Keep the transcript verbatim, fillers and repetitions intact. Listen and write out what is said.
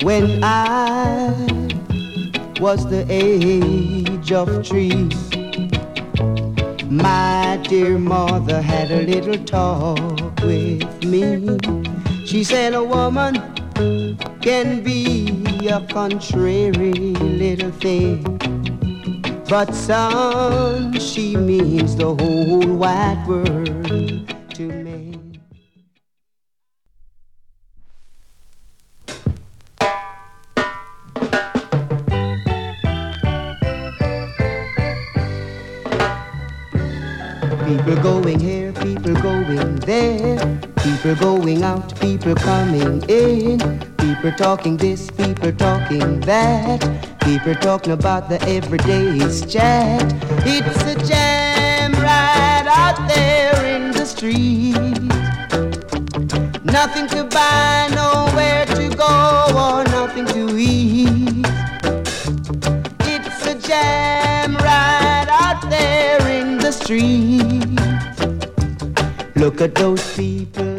When I was the age of three, my dear mother had a little talk with me. She said a woman can be a contrary little thing, but son, she means the whole wide world to me. People going here, people going there, people going out, people coming in, people talking this, people talking that, people talking about the everyday's chat. It's a jam right out there in the street. Nothing to buy, nowhere to go, or nothing to eat. It's a jam right out there in the street. Look at those people